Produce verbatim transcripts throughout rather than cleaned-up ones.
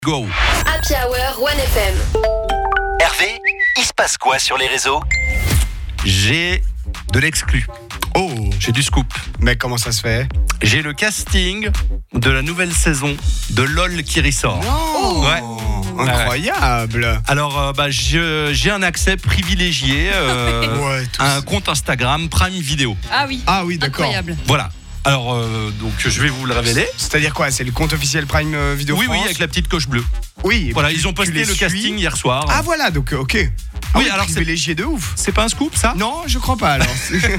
Go. Happy Hour One F M. Hervé, il se passe quoi sur les réseaux? J'ai de l'exclu. Oh, J'ai du scoop. mais comment ça se fait? J'ai le casting de la nouvelle saison de LOL qui ressort. Non, Ouais. incroyable. Alors, euh, bah, je- j'ai un accès privilégié euh, Ouais, tout à un ça. compte Instagram Prime Video. Ah oui. Ah oui, d'accord. Incroyable. Voilà. Alors, euh, donc, je vais vous le révéler. C'est-à-dire quoi? C'est le compte officiel Prime euh, Video Oui, France? oui, avec la petite coche bleue. Oui. et Voilà, puis ils ont tu posté les le suis. casting hier soir. Ah voilà, donc euh, ok. Ah Oui, oui, alors c'est- privilégié de ouf. C'est pas un scoop, ça? Non, je crois pas alors.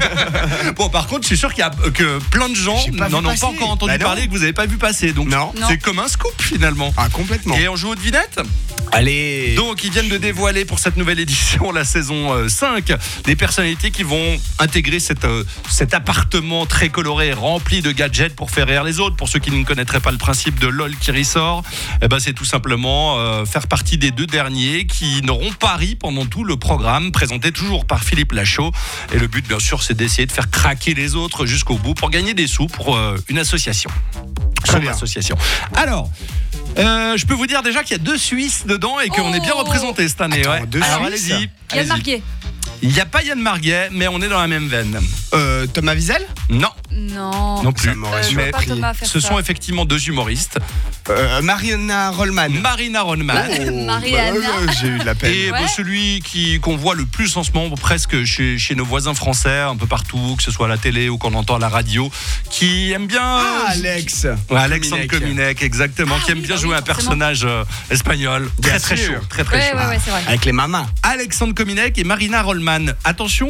Bon, par contre, je suis sûr qu'il y a que plein de gens J'ai pas n'en vu ont passer. pas encore entendu Bah non. parler et que vous n'avez pas vu passer. Donc, Non. c'est comme un scoop finalement. Ah complètement. Et on joue aux devinettes. Allez. Donc, ils viennent de dévoiler pour cette nouvelle édition, la saison euh, cinq, des personnalités qui vont intégrer cette, euh, cet appartement très coloré, rempli de gadgets pour faire rire les autres. Pour ceux qui ne connaîtraient pas le principe de LOL qui ressort, eh ben, c'est tout simplement euh, faire partie des deux derniers qui n'auront pas ri pendant tout le programme, présenté toujours par Philippe Lachaud. Et le but, bien sûr, c'est d'essayer de faire craquer les autres jusqu'au bout pour gagner des sous pour euh, une association. Très Son bien. association. Alors, euh, je peux vous dire déjà qu'il y a deux Suisses dedans et qu'on Oh. est bien représentés cette année. Attends, ouais. deux Alors Suisses allez-y. Yann allez-y. Marguet. Il n'y a pas Yann Marguet, mais on est dans la même veine. Euh, Thomas Wiesel? Non, Non. non plus. Ça m'aurait Euh, je vois mais pas Thomas faire ce ça. sont effectivement deux humoristes. Euh, Mariana Rollman. Marina Ronman. Oh, Mariana. bah, euh, j'ai eu de la peine. Et Ouais. bah, celui qui, qu'on voit le plus en ce moment, presque chez, chez nos voisins français, un peu partout, que ce soit à la télé ou qu'on entend à la radio, qui aime bien. Ah, Alex. Ouais, Alexandre Kominek. Kominek, exactement, Ah qui aime oui, bien bah jouer oui, un forcément. personnage euh, espagnol. Bien Très très sûr. chaud. Très très Ouais, chaud. ouais, ouais, c'est vrai. Avec les mamas. Alexandre Kominek et Marina Rollman. Attention,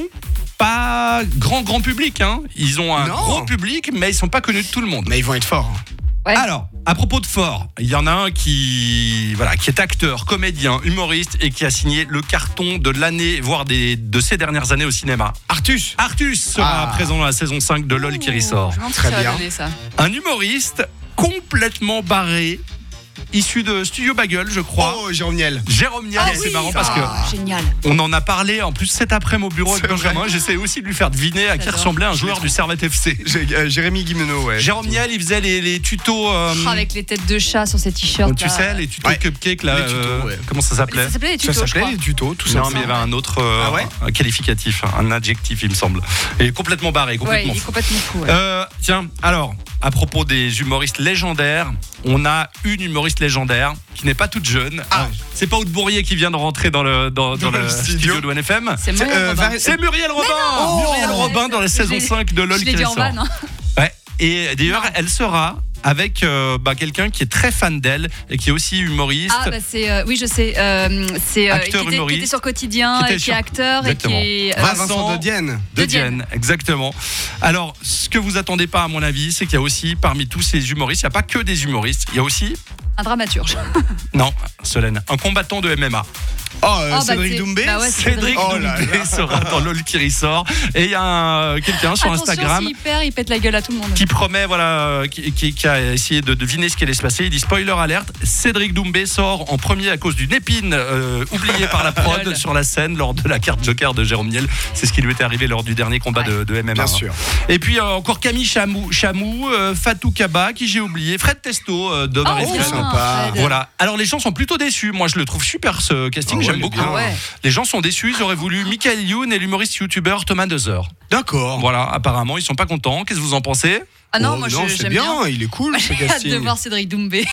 pas grand grand public, hein. Ils ont un Non. gros public, mais ils sont pas connus de tout le monde. Mais ils vont être forts. Ouais. Alors, à propos de fort, il y en a un qui, voilà, qui est acteur, comédien, humoriste et qui a signé le carton de l'année, voire des, de ces dernières années au cinéma. Artus. Artus sera Ah. présent dans la saison cinq de LOL qui ressort. Je me demande Très si ça va bien. donner ça. Un humoriste complètement barré, issu de Studio Bagel, je crois. Oh, Jérôme Niel. Jérôme Niel, Ah c'est oui. marrant parce que Ah, génial. on en a parlé en plus cet après-midi au bureau avec C'est Benjamin. vrai. J'essaie aussi de lui faire deviner à qui J'adore. ressemblait un Je joueur l'ai du Servette F C. J'ai- euh, Jérémy Guimeno, ouais. Jérôme Niel, il faisait les, les tutos. euh, Oh, avec les têtes de chat sur ces t-shirts. tu là. sais, les tutos Ouais. cupcake là. Les tutos, euh, ouais. Comment ça s'appelait? Ça s'appelait les Ça tutos, je s'appelait crois. les tutos, tout Non, ça. mais il y avait un autre euh, Ah ouais un qualificatif, un adjectif, il me semble. Et complètement barré, Ouais, complètement il est fou. complètement fou. ouais. Euh, tiens, alors, à propos des humoristes légendaires, on a une humoriste légendaire qui n'est pas toute jeune. Ah. C'est pas Aude Bourrier qui vient de rentrer dans le, dans, dans Dans le le studio studio. de One F M. C'est Muriel euh, Robin. Vari- C'est Muriel Robin. non Muriel Oh Robin dans la Je saison l'ai- cinq de LOL Je qui l'ai dit en ressort. vanne. hein. Ouais. Et d'ailleurs, Non. elle sera avec euh, bah, quelqu'un qui est très fan d'elle et qui est aussi humoriste. Ah bah c'est euh, oui je sais euh, c'est euh, Acteur, qui, était, qui humoriste. était sur Quotidien Qui était et qui sur- est acteur Exactement. et qui est euh, Vincent Vincent de Dienne. De De Dienne, Dienne. exactement. Alors, ce que vous attendez pas, à mon avis, c'est qu'il y a aussi, parmi tous ces humoristes, il n'y a pas que des humoristes, il y a aussi, un dramaturge. non, Solène, un combattant de M M A. Oh, euh, Oh, bah, Cédric c'est- Doumbé. bah ouais, c'est Cédric Oh là Doumbé là. sera dans LOL qui ressort. Et il y a un- quelqu'un sur Attention, Instagram s'il perd, il pète la gueule à tout le monde. qui promet, voilà, qui, qui- qui a essayé de deviner ce qui allait se passer. Il dit spoiler alerte, Cédric Doumbé sort en premier à cause d'une épine euh, oubliée par la prod Lol. sur la scène lors de la carte Joker de Jérôme Niel. C'est ce qui lui était arrivé lors du dernier combat Ouais. de, de M M A. Bien hein. sûr. Et puis euh, encore Camille Chamou, Chamou euh, Fatou Kaba, qui j'ai oublié, Fred Testo euh, de Marie Oh, Fred. sympa. Fred. Voilà. Alors les gens sont plutôt déçus. Moi je le trouve super ce casting, Ah ouais, j'aime il est beaucoup. bien. Ah ouais. Les gens sont déçus, ils auraient voulu Michael Youn et l'humoriste youtubeur Thomas Dezer. D'accord. Voilà, apparemment ils sont pas contents. Qu'est-ce que vous en pensez? Ah non, Oh, moi je- non, c'est j'aime bien, bien. il est cool ce J'ai hâte de casting. voir Cédric Doumbé.